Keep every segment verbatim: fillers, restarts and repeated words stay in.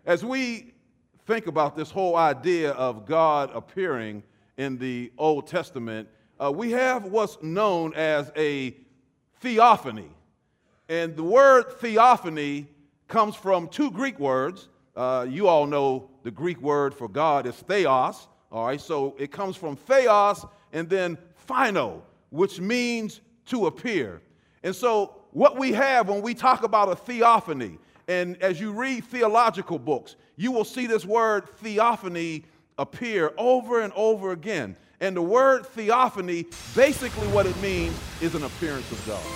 As we think about this whole idea of God appearing in the Old Testament, uh, we have what's known as a theophany. And the word theophany comes from two Greek words. Uh, you all know the Greek word for God is theos. All right, so it comes from theos and then phino, which means to appear. And so what we have when we talk about a theophany, and as you read theological books, you will see this word theophany appear over and over again. And the word theophany, basically what it means is an appearance of God.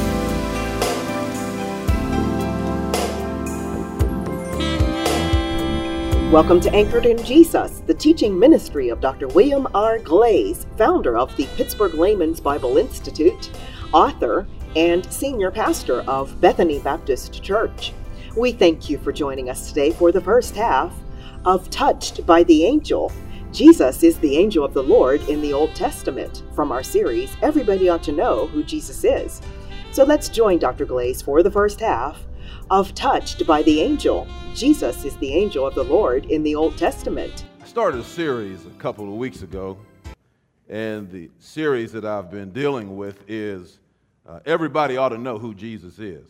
Welcome to Anchored in Jesus, the teaching ministry of Doctor William R. Glaze, founder of the Pittsburgh Layman's Bible Institute, author, and senior pastor of Bethany Baptist Church. We thank you for joining us today for the first half of Touched by the Angel. Jesus is the angel of the Lord in the Old Testament, from our series, Everybody Ought to Know Who Jesus Is. So let's join Doctor Glaze for the first half of Touched by the Angel. Jesus is the angel of the Lord in the Old Testament. I started a series a couple of weeks ago, and the series that I've been dealing with is uh, Everybody Ought to Know Who Jesus Is.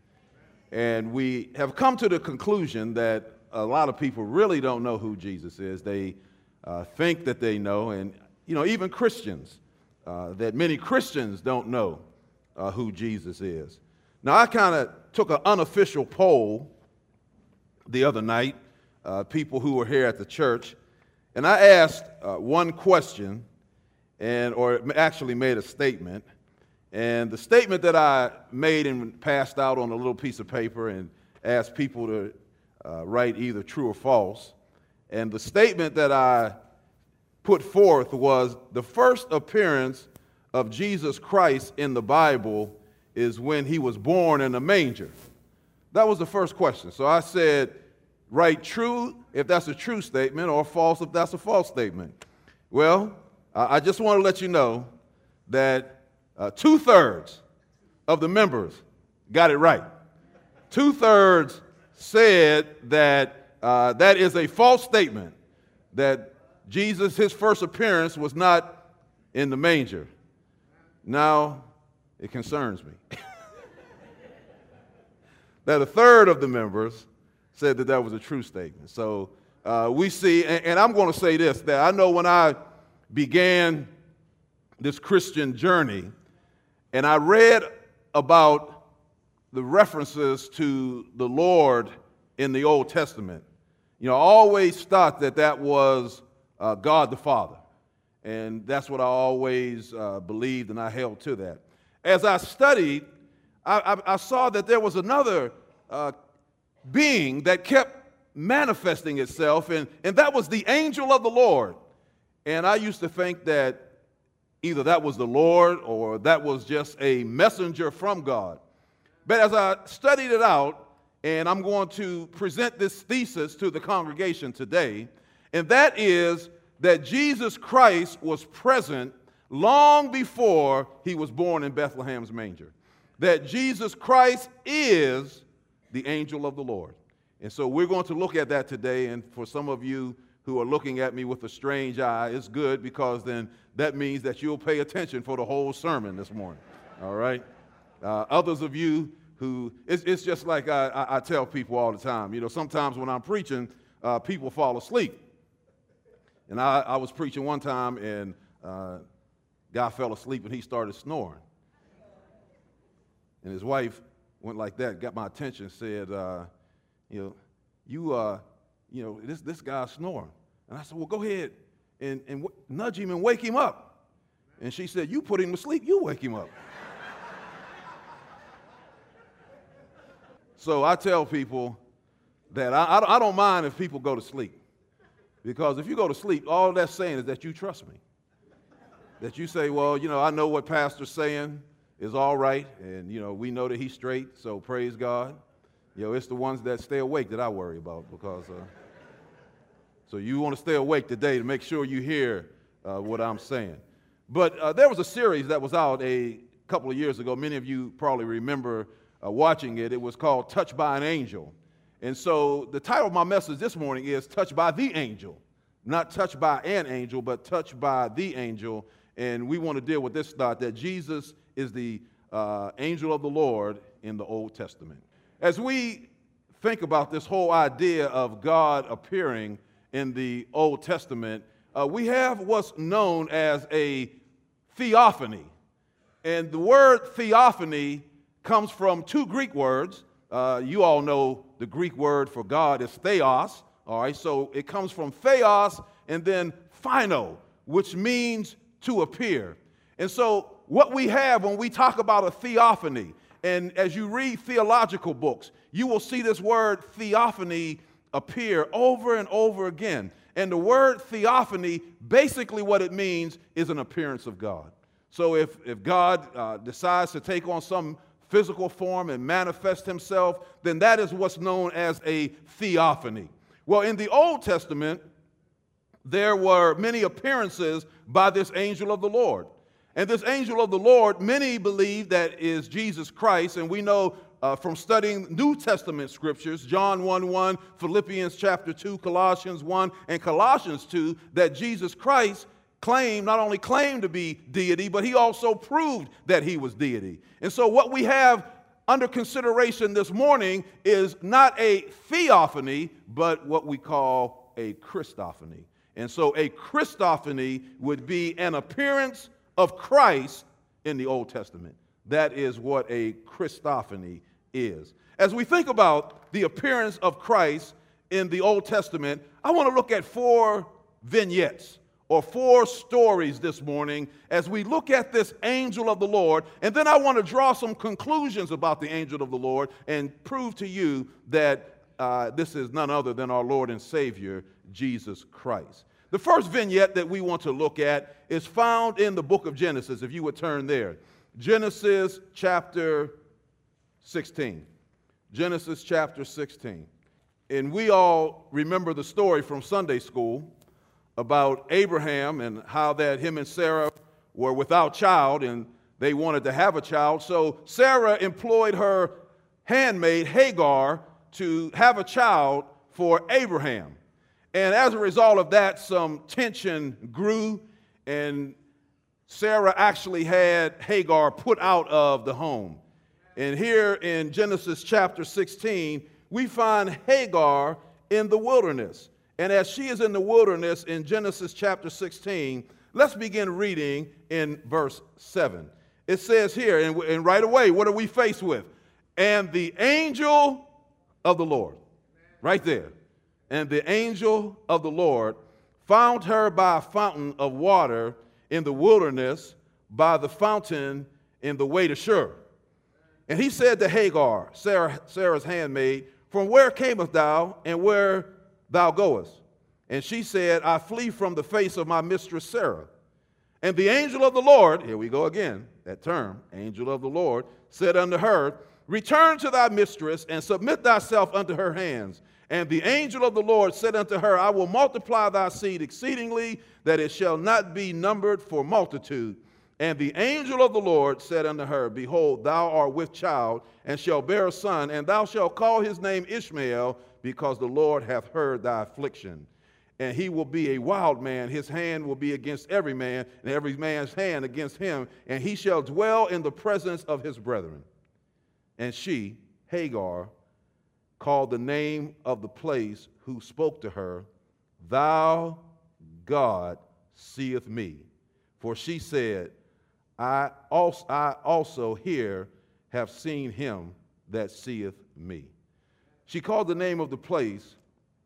And we have come to the conclusion that a lot of people really don't know who Jesus is. They uh, think that they know, and you know, even Christians, uh, that many Christians don't know uh, who Jesus is. Now, I kind of took an unofficial poll the other night, uh, people who were here at the church, and I asked uh, one question, and or actually made a statement. And the statement that I made and passed out on a little piece of paper and asked people to uh, write either true or false. And the statement that I put forth was the first appearance of Jesus Christ in the Bible is when he was born in a manger. That was the first question. So I said, write true if that's a true statement or false if that's a false statement. Well, I just want to let you know that Uh, two-thirds of the members got it right. Two-thirds said that uh, that is a false statement, that Jesus, his first appearance was not in the manger. Now, it concerns me that a third of the members said that that was a true statement. So uh, we see, and, and I'm going to say this, that I know when I began this Christian journey, and I read about the references to the Lord in the Old Testament. You know, I always thought that that was uh, God the Father. And that's what I always uh, believed, and I held to that. As I studied, I, I, I saw that there was another uh, being that kept manifesting itself, and, and that was the angel of the Lord. And I used to think that either that was the Lord or that was just a messenger from God. But as I studied it out, and I'm going to present this thesis to the congregation today, and that is that Jesus Christ was present long before he was born in Bethlehem's manger. That Jesus Christ is the angel of the Lord. And so we're going to look at that today, and for some of you who are looking at me with a strange eye, it's good, because then that means that you'll pay attention for the whole sermon this morning, all right? Uh, others of you who, it's, it's just like I, I, I tell people all the time, you know, sometimes when I'm preaching, uh, people fall asleep. And I, I was preaching one time, and uh, guy fell asleep, and he started snoring. And his wife went like that, got my attention, said, uh, you know, you, uh, you know, this, this guy's snoring. And I said, well, go ahead and, and w- nudge him and wake him up. And she said, you put him to sleep, you wake him up. So I tell people that I, I don't mind if people go to sleep. Because if you go to sleep, all that's saying is that you trust me. That you say, well, you know, I know what Pastor's saying is all right, and, you know, we know that he's straight, so praise God. You know, it's the ones that stay awake that I worry about, because... Uh, So you want to stay awake today to make sure you hear uh, what I'm saying. But uh, there was a series that was out a couple of years ago. Many of you probably remember uh, watching it. It was called Touched by an Angel. And so the title of my message this morning is Touched by the Angel. Not touched by an angel, but touched by the angel. And we want to deal with this thought that Jesus is the uh, angel of the Lord in the Old Testament. As we think about this whole idea of God appearing in the Old Testament, uh, we have what's known as a theophany. And the word theophany comes from two Greek words. Uh, you all know the Greek word for God is theos. All right, so it comes from theos and then phino, which means to appear. And so what we have when we talk about a theophany, and as you read theological books, you will see this word theophany appear over and over again. And the word theophany, basically what it means is an appearance of God. So if, if God uh, decides to take on some physical form and manifest himself, then that is what's known as a theophany. Well, in the Old Testament, there were many appearances by this angel of the Lord. And this angel of the Lord, many believe that is Jesus Christ. And we know uh, from studying New Testament scriptures, John one one, Philippians chapter two, Colossians one, and Colossians two, that Jesus Christ claimed, not only claimed to be deity, but he also proved that he was deity. And so what we have under consideration this morning is not a theophany, but what we call a Christophany. And so a Christophany would be an appearance of Christ in the Old Testament. That is what a Christophany is. As we think about the appearance of Christ in the Old Testament, I want to look at four vignettes or four stories this morning as we look at this angel of the Lord. And then I want to draw some conclusions about the angel of the Lord and prove to you that uh, this is none other than our Lord and Savior, Jesus Christ. The first vignette that we want to look at is found in the book of Genesis, if you would turn there. Genesis chapter sixteen. Genesis chapter sixteen. And we all remember the story from Sunday school about Abraham and how that him and Sarah were without child and they wanted to have a child. So Sarah employed her handmaid Hagar to have a child for Abraham. And as a result of that, some tension grew, and Sarah actually had Hagar put out of the home. And here in Genesis chapter sixteen, we find Hagar in the wilderness. And as she is in the wilderness in Genesis chapter sixteen, let's begin reading in verse seven. It says here, and, and right away, what are we faced with? And the angel of the Lord, right there. And the angel of the Lord found her by a fountain of water in the wilderness, by the fountain in the way to Shur. And he said to Hagar, Sarah, Sarah's handmaid, from where camest thou, and where thou goest? And she said, I flee from the face of my mistress Sarah. And the angel of the Lord, here we go again, that term, angel of the Lord, said unto her, return to thy mistress, and submit thyself unto her hands. And the angel of the Lord said unto her, I will multiply thy seed exceedingly, that it shall not be numbered for multitude. And the angel of the Lord said unto her, behold, thou art with child, and shalt bear a son, and thou shalt call his name Ishmael, because the Lord hath heard thy affliction. And he will be a wild man, his hand will be against every man, and every man's hand against him, and he shall dwell in the presence of his brethren. And she, Hagar, called the name of the place who spoke to her, Thou, God, seeth me. For she said, I also, I also here have seen him that seeth me. She called the name of the place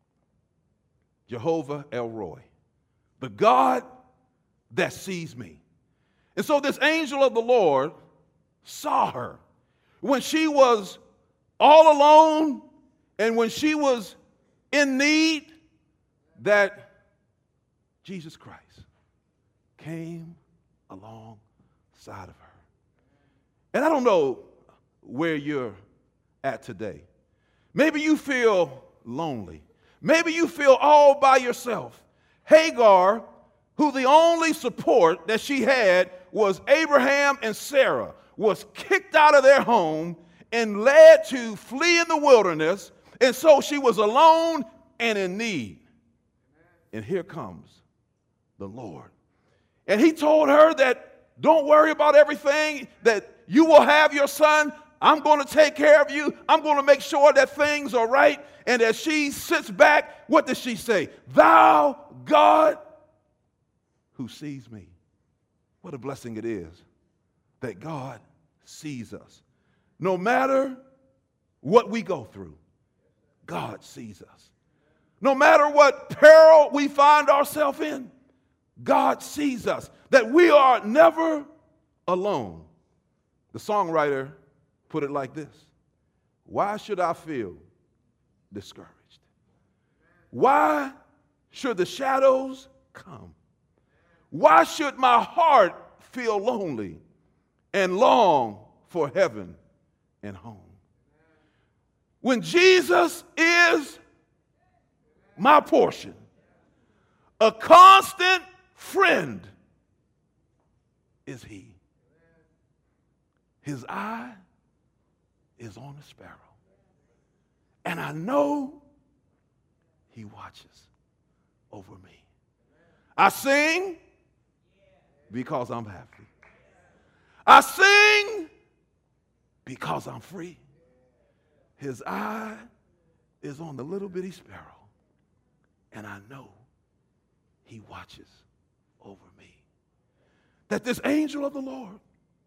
Jehovah El Roi, the God that sees me. And so this angel of the Lord saw her when she was all alone and when she was in need, that Jesus Christ came alongside of her. And I don't know where you're at today. Maybe you feel lonely. Maybe you feel all by yourself. Hagar, who the only support that she had was Abraham and Sarah, was kicked out of their home and led to flee in the wilderness. And so she was alone and in need. And here comes the Lord. And he told her that don't worry about everything, that you will have your son. I'm going to take care of you. I'm going to make sure that things are right. And as she sits back, what does she say? Thou, God, who sees me. What a blessing it is that God sees us. No matter what we go through, God sees us. No matter what peril we find ourselves in, God sees us, that we are never alone. The songwriter put it like this: why should I feel discouraged? Why should the shadows come? Why should my heart feel lonely and long for heaven and home? When Jesus is my portion, a constant friend is he. His eye is on the sparrow. And I know he watches over me. I sing because I'm happy. I sing because I'm free. His eye is on the little bitty sparrow. And I know he watches over me. That this angel of the Lord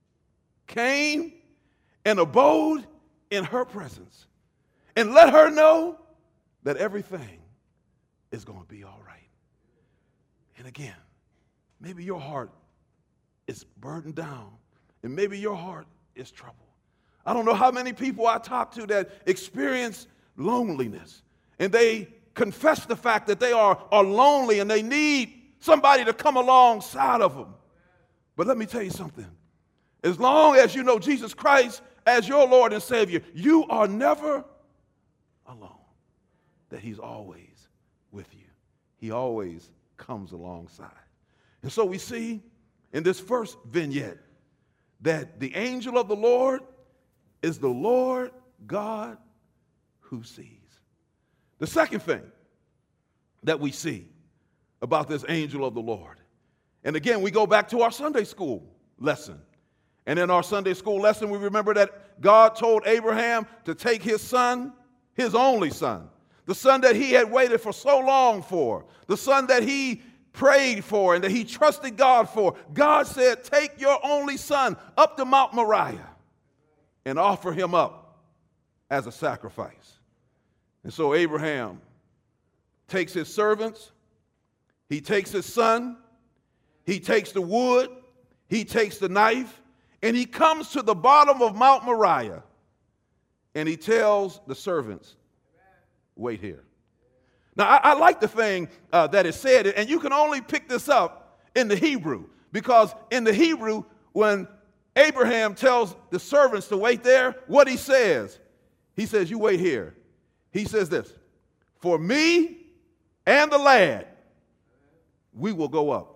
came and abode in her presence and let her know that everything is going to be all right. And again, maybe your heart is burdened down and maybe your heart is troubled. I don't know how many people I talk to that experience loneliness and they confess the fact that they are, are lonely and they need somebody to come alongside of them. But let me tell you something. As long as you know Jesus Christ as your Lord and Savior, you are never alone. That he's always with you. He always comes alongside. And so we see in this first vignette that the angel of the Lord is the Lord God who sees. The second thing that we see about this angel of the Lord, and again, we go back to our Sunday school lesson. And in our Sunday school lesson, we remember that God told Abraham to take his son, his only son, the son that he had waited for so long for, the son that he prayed for and that he trusted God for. God said, take your only son up to Mount Moriah and offer him up as a sacrifice. And so Abraham takes his servants, he takes his son, he takes the wood, he takes the knife, and he comes to the bottom of Mount Moriah, and he tells the servants, wait here. Now, I, I like the thing uh, that is said, and you can only pick this up in the Hebrew, because in the Hebrew, when Abraham tells the servants to wait there, what he says, he says, you wait here. He says this, for me and the lad, we will go up.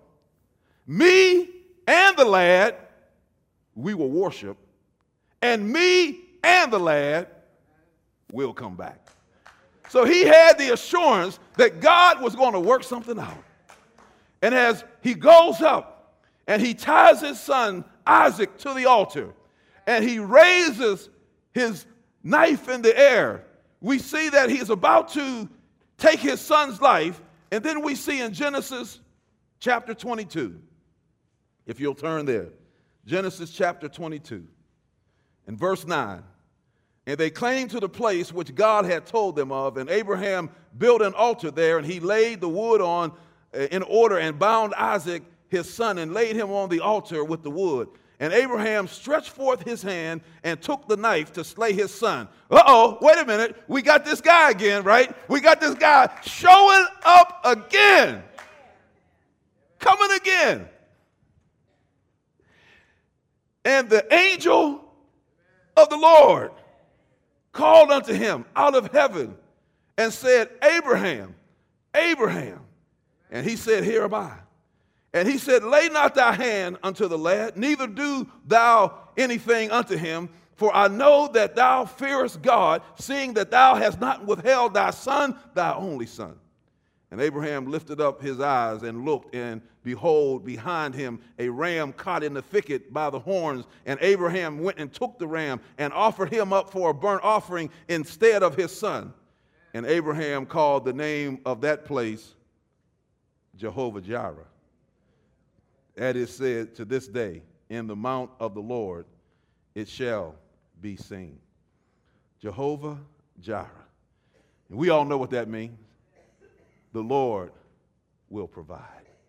Me and the lad, we will worship. And me and the lad will come back. So he had the assurance that God was going to work something out. And as he goes up and he ties his son Isaac to the altar and he raises his knife in the air, we see that he's about to take his son's life. And then we see in Genesis chapter twenty-two, if you'll turn there, Genesis chapter twenty-two and verse nine. And they came to the place which God had told them of, and Abraham built an altar there, and he laid the wood on uh, in order and bound Isaac his son and laid him on the altar with the wood. And Abraham stretched forth his hand and took the knife to slay his son. Uh-oh, wait a minute. We got this guy again, right? We got this guy showing up again. Coming again. And the angel of the Lord called unto him out of heaven and said, Abraham, Abraham. And he said, here am I. And he said, lay not thy hand unto the lad, neither do thou anything unto him. For I know that thou fearest God, seeing that thou hast not withheld thy son, thy only son. And Abraham lifted up his eyes and looked, and behold, behind him a ram caught in the thicket by the horns. And Abraham went and took the ram and offered him up for a burnt offering instead of his son. And Abraham called the name of that place Jehovah Jireh. That is said to this day, in the mount of the Lord it shall be seen. Jehovah Jireh. And we all know what that means. The Lord will provide.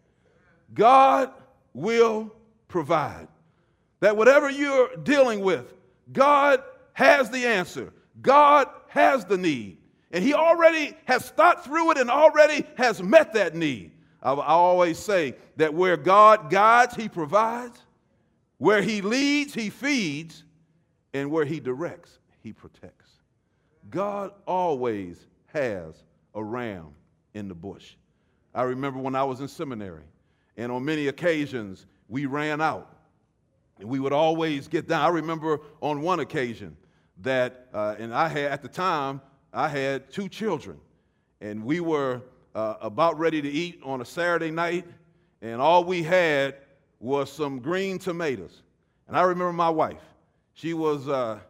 God will provide. That whatever you're dealing with, God has the answer. God has the need. And he already has thought through it and already has met that need. I, I always say that where God guides, he provides. Where he leads, he feeds. And where he directs, he protects. God always has a ram in the bush. I remember when I was in seminary, and on many occasions we ran out, and we would always get down. I remember on one occasion that, uh, and I had, at the time, I had two children, and we were uh, about ready to eat on a Saturday night, and all we had was some green tomatoes. And I remember my wife. She was uh,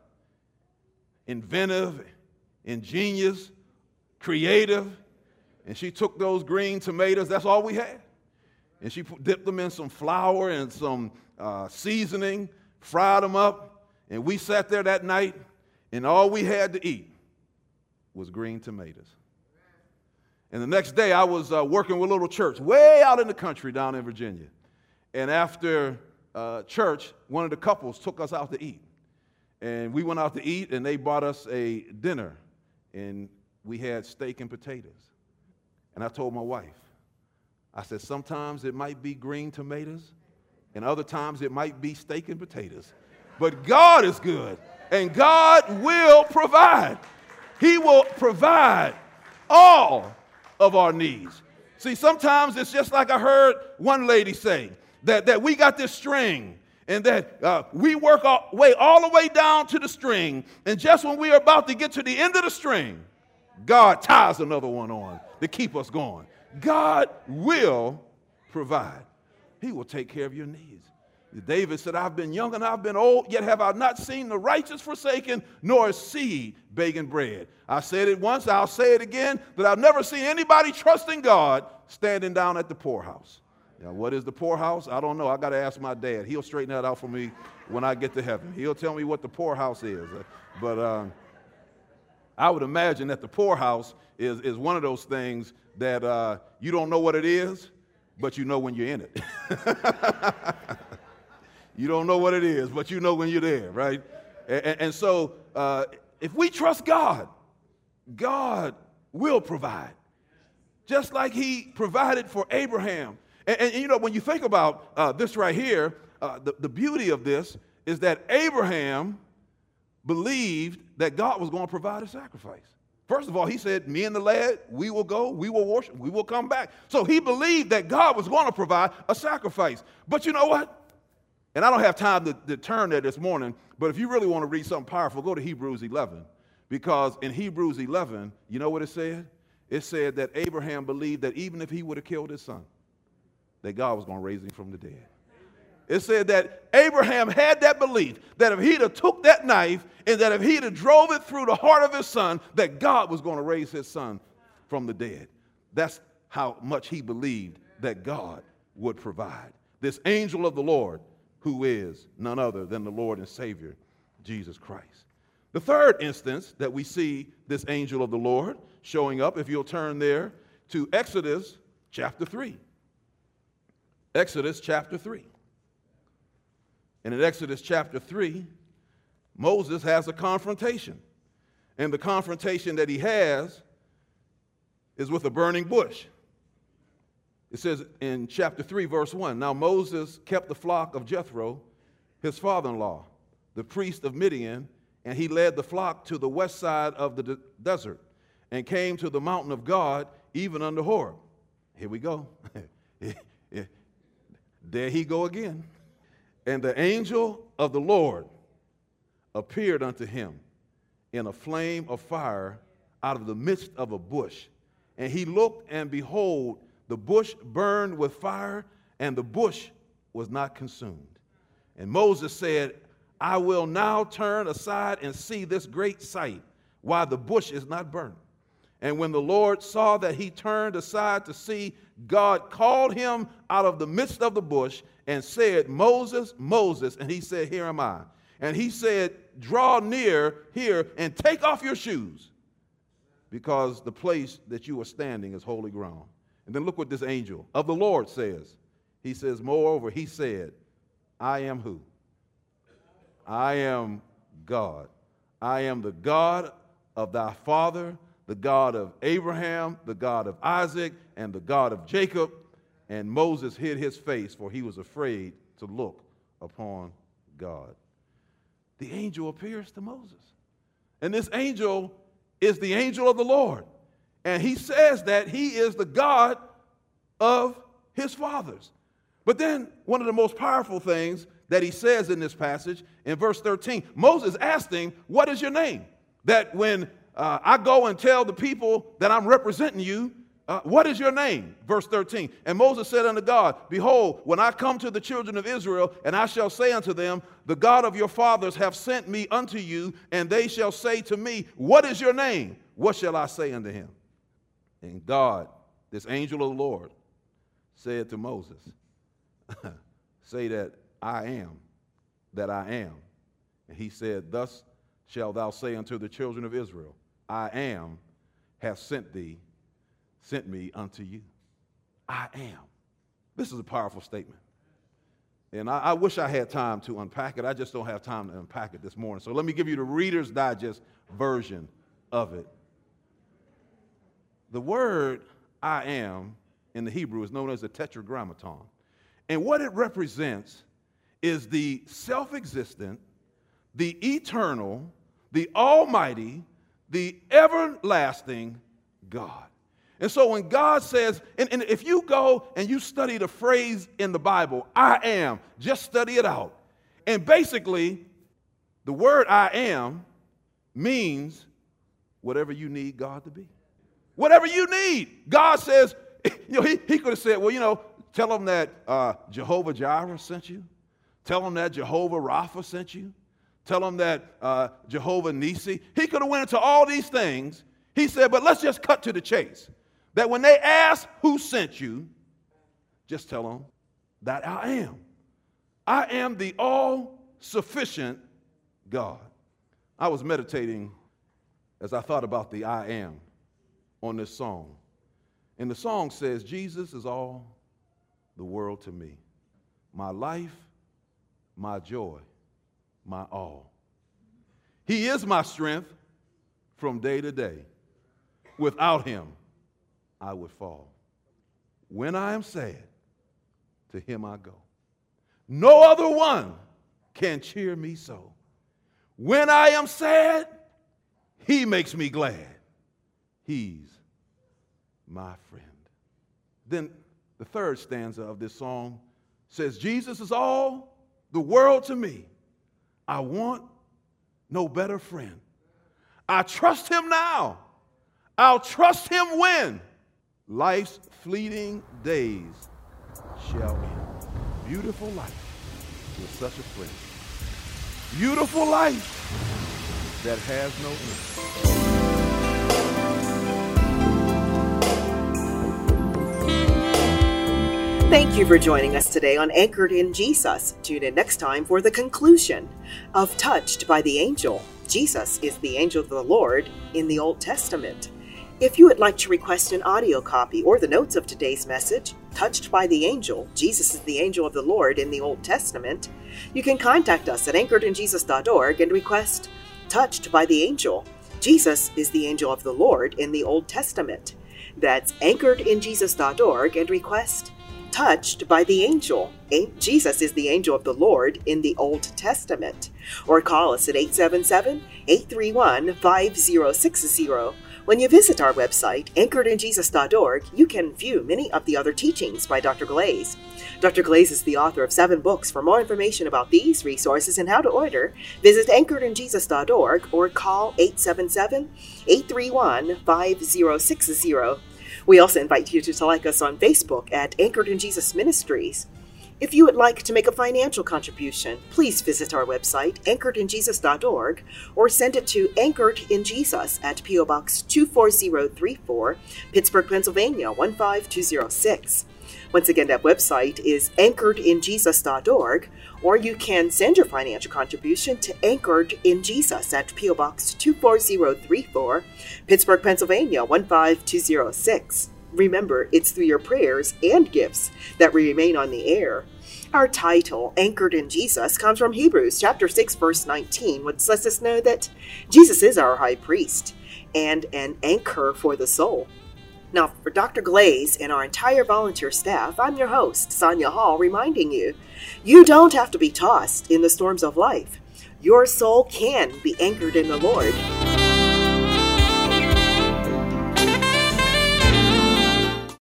inventive, ingenious, creative, and she took those green tomatoes. That's all we had. And she dipped them in some flour and some uh, seasoning, fried them up, and we sat there that night, and all we had to eat was green tomatoes. And the next day, I was uh, working with a little church way out in the country down in Virginia. And after uh, church, one of the couples took us out to eat. And we went out to eat, and they bought us a dinner, and we had steak and potatoes. And I told my wife, I said, sometimes it might be green tomatoes, and other times it might be steak and potatoes. But God is good, and God will provide. He will provide all of our needs. See, sometimes it's just like I heard one lady say, that, that we got this string, and that uh, we work our way all the way down to the string, and just when we are about to get to the end of the string, God ties another one on to keep us going. God will provide. He will take care of your needs. David said, I've been young and I've been old, yet have I not seen the righteous forsaken, nor a seed begging bread. I said it once, I'll say it again, that I've never seen anybody trusting God standing down at the poorhouse. Now, what is the poorhouse? I don't know. I got to ask my dad. He'll straighten that out for me when I get to heaven. He'll tell me what the poorhouse is. But um, I would imagine that the poorhouse is, is one of those things that uh, you don't know what it is, but you know when you're in it. You don't know what it is, but you know when you're there, right? And, and so uh, if we trust God, God will provide. Just like he provided for Abraham. And, and you know, when you think about uh, this right here, uh, the, the beauty of this is that Abraham believed that God was going to provide a sacrifice. First of all, he said, me and the lad, we will go, we will worship, we will come back. So he believed that God was going to provide a sacrifice. But you know what? And I don't have time to, to turn there this morning, but if you really want to read something powerful, go to Hebrews eleven. Because in Hebrews eleven, you know what it said? It said that Abraham believed that even if he would have killed his son, that God was going to raise him from the dead. It said that Abraham had that belief that if he'd have took that knife and that if he'd have drove it through the heart of his son, that God was going to raise his son from the dead. That's how much he believed that God would provide. This angel of the Lord, who is none other than the Lord and Savior, Jesus Christ. The third instance that we see this angel of the Lord showing up, if you'll turn there to Exodus chapter three. Exodus chapter three. And in Exodus chapter three, Moses has a confrontation. And the confrontation that he has is with a burning bush. It says in chapter three, verse one, now Moses kept the flock of Jethro, his father-in-law, the priest of Midian, and he led the flock to the west side of the de- desert and came to the mountain of God, even unto Horeb. Here we go. There he go again. And the angel of the Lord appeared unto him in a flame of fire out of the midst of a bush. And he looked, and behold, the bush burned with fire, and the bush was not consumed. And Moses said, I will now turn aside and see this great sight, why the bush is not burnt. And when the Lord saw that he turned aside to see, God called him out of the midst of the bush and said, Moses, Moses. And he said, here am I. And he said, draw near here and take off your shoes, because the place that you are standing is holy ground. And then look what this angel of the Lord says. He says, moreover, he said, I am who? I am God. I am the God of thy father, the God of Abraham, the God of Isaac, and the God of Jacob. And Moses hid his face, for he was afraid to look upon God. The angel appears to Moses. And this angel is the angel of the Lord. And he says that he is the God of his fathers. But then one of the most powerful things that he says in this passage, in verse thirteen, Moses asked him, what is your name? That when uh, I go and tell the people that I'm representing you, uh, what is your name? Verse thirteen, and Moses said unto God, behold, when I come to the children of Israel, and I shall say unto them, the God of your fathers hath sent me unto you, and they shall say to me, what is your name? What shall I say unto him? And God, this angel of the Lord, said to Moses, say that I am, that I am. And he said, thus shalt thou say unto the children of Israel, I am, hath sent thee, sent me unto you. I am. This is a powerful statement. And I, I wish I had time to unpack it. I just don't have time to unpack it this morning. So let me give you the Reader's Digest version of it. The word I am in the Hebrew is known as a tetragrammaton. And what it represents is the self-existent, the eternal, the almighty, the everlasting God. And so when God says, and, and if you go and you study the phrase in the Bible, I am, just study it out. And basically, the word I am means whatever you need God to be. Whatever you need. God says, you know, he, he could have said, well, you know, tell them that uh, Jehovah Jireh sent you. Tell them that Jehovah Rapha sent you. Tell them that uh, Jehovah Nisi. He could have went into all these things. He said, but let's just cut to the chase. That when they ask who sent you, just tell them that I am. I am the all-sufficient God. I was meditating as I thought about the I am on this song. And the song says, Jesus is all the world to me. My life, my joy, my all. He is my strength from day to day. Without him, I would fall. When I am sad, to him I go. No other one can cheer me so. When I am sad, he makes me glad. He's my friend. Then the third stanza of this song says, Jesus is all the world to me. I want no better friend. I trust him now. I'll trust him when life's fleeting days shall end. Beautiful life with such a friend. Beautiful life that has no end. Thank you for joining us today on Anchored in Jesus. Tune in next time for the conclusion of Touched by the Angel. Jesus is the angel of the Lord in the Old Testament. If you would like to request an audio copy or the notes of today's message, Touched by the Angel, Jesus is the angel of the Lord in the Old Testament, you can contact us at anchored in jesus dot org and request Touched by the Angel. Jesus is the angel of the Lord in the Old Testament. That's anchored in jesus dot org and request Touched by the Angel. Jesus is the angel of the Lord in the Old Testament. Or call us at eight seven seven, eight three one, five zero six zero. When you visit our website, anchored in jesus dot org, you can view many of the other teachings by Doctor Glaze. Doctor Glaze is the author of seven books. For more information about these resources and how to order, visit anchored in jesus dot org or call eight seven seven, eight three one, five zero six zero. We also invite you to like us on Facebook at Anchored in Jesus Ministries. If you would like to make a financial contribution, please visit our website, anchored in jesus dot org, or send it to Anchored in Jesus at P O Box two four zero three four, Pittsburgh, Pennsylvania one five two zero six. Once again, that website is anchored in jesus dot org, or you can send your financial contribution to Anchored in Jesus at P O Box two four zero three four, Pittsburgh, Pennsylvania one five two zero six. Remember, it's through your prayers and gifts that we remain on the air. Our title, Anchored in Jesus, comes from Hebrews chapter six, verse nineteen, which lets us know that Jesus is our high priest and an anchor for the soul. Now, for Doctor Glaze and our entire volunteer staff, I'm your host, Sonia Hall, reminding you, you don't have to be tossed in the storms of life. Your soul can be anchored in the Lord.